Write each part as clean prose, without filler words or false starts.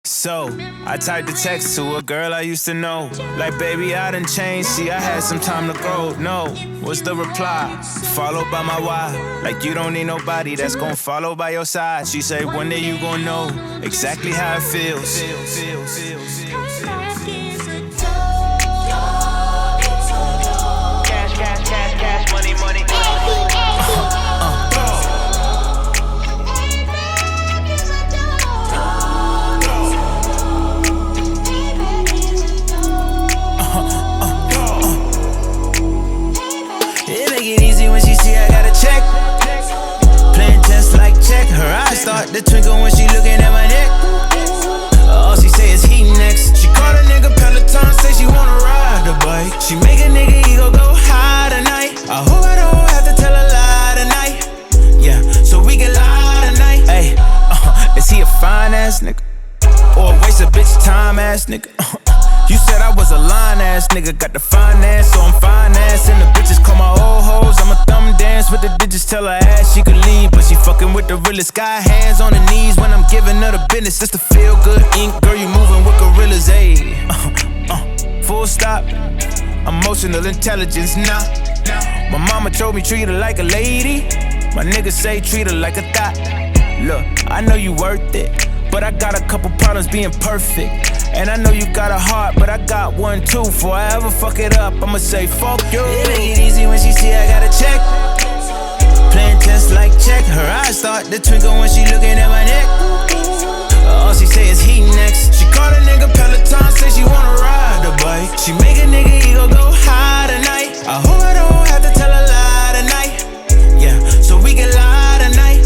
So, I typed a text to a girl I used to know. Like, baby, I done changed, see, I had some time to grow. No, what's the reply? Followed by my why. Like, you don't need nobody that's gon' follow by your side. She say, one day you gon' know exactly how it feels. Cash, money. Her eyes start to twinkle when she looking at my neck. All she say is he next. She call a nigga Peloton, say she wanna ride the bike. She make a nigga ego go high tonight. I hope I don't have to tell a lie tonight. Yeah, so we can lie tonight. Hey, is he a fine ass nigga? Or a waste of bitch time ass nigga? You said I was a lying ass nigga, got the finance, so I'm financing. The bitches call my old hoes, I'ma thumb dance with the digits, tell her ass she could leave, but she fucking with the realest. Got hands on her knees when I'm giving her the business, just to feel good ink, girl, you moving with gorillas, ayy. Full stop, emotional intelligence, nah. My mama told me treat her like a lady, my niggas say treat her like a thot. Look, I know you worth it, but I got a couple problems being perfect. And I know you got a heart, but I got one too. Before I ever fuck it up, I'ma say fuck you. It make it easy when she see I got a check. Playing tense like check. Her eyes start to twinkle when she looking at my neck. All she say is he next. She call a nigga Peloton, say she wanna ride the bike. She make a nigga ego go high tonight. I hope I don't have to tell a lie tonight. Yeah, so we can lie tonight.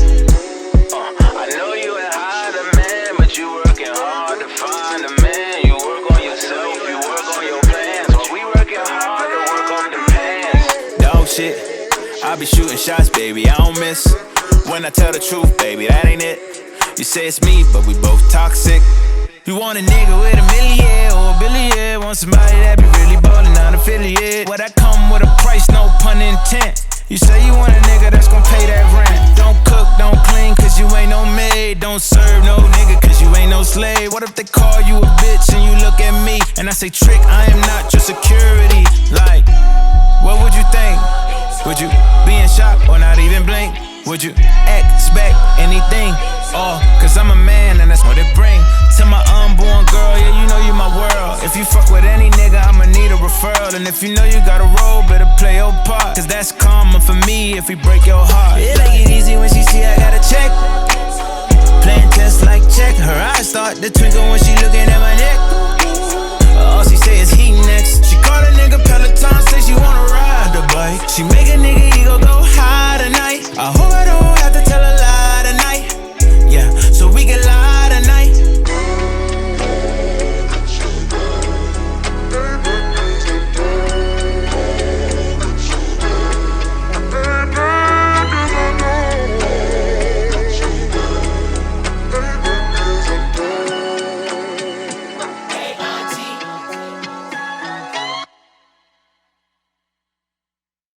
I know you ain't hide a man, but you working hard to find a man. You work on yourself, you work on your plans. But we working hard to work on the pants. Dog shit, I be shooting shots, baby, I don't miss. When I tell the truth, baby, that ain't it. You say it's me, but we both toxic. You want a nigga with $1 million or $1 billion. Want somebody that be really ballin', not affiliate. Well, that come with a price, no pun intent. You say you want a nigga that's gon' pay that rent. Don't cook, don't clean, cause you ain't no maid. Don't serve no nigga, cause you ain't no slave. What if they call you a bitch and you look at me and I say, Trick, I am not your security. Like, what would you think? Would you be in shock or not even blink? Would you expect anything? Oh, cause I'm a man and that's what it bring. To my unborn girl, yeah, you know you my world. If you fuck with any nigga, I'ma need a referral. And if you know you got a role, better play your part. Cause that's karma for me if we break your heart. It make it easy when she see I got a check. Playing tense like check. Her eyes start to twinkle when she looking at my neck. All she say is he next. She call a nigga Peloton, say she wanna ride the bike. She make a nigga ego go